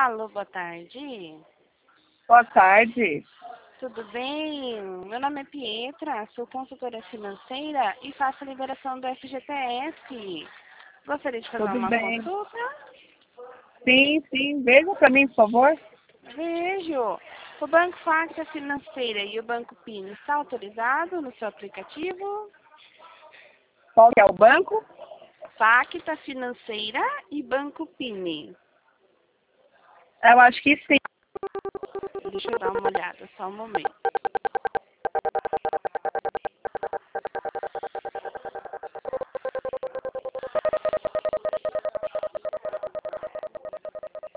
Alô, boa tarde. Boa tarde. Tudo bem? Meu nome é Pietra, sou consultora financeira e faço a liberação do FGTS. Gostaria de fazer Tudo uma bem? consulta? Sim. Veja para mim, por favor. Vejo. O Banco Facta Financeira e o Banco PIN está autorizado no seu aplicativo? Qual que é o banco? Facta Financeira e Banco PIN. Eu acho que sim. Deixa eu dar uma olhada, só um momento.